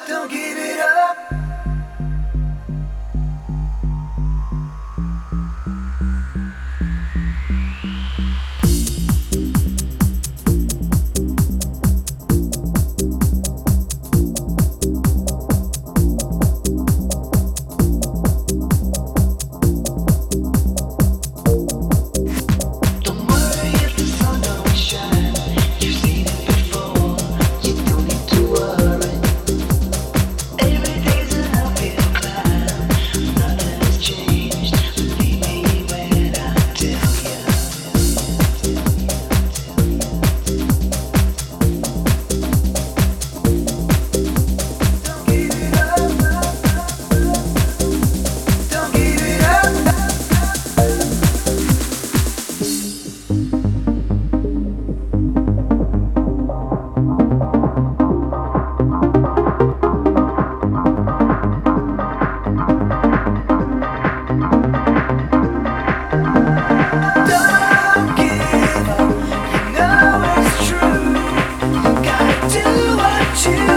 Don't give it up. Don't worry if the sun don't shine. You've seen it before. You don't need to worry. Every day's an uphill climb. Nothing has changed. Believe me when I tell you. Don't give it up. Don't give it up. Don't give up. You know it's true. Gotta do what you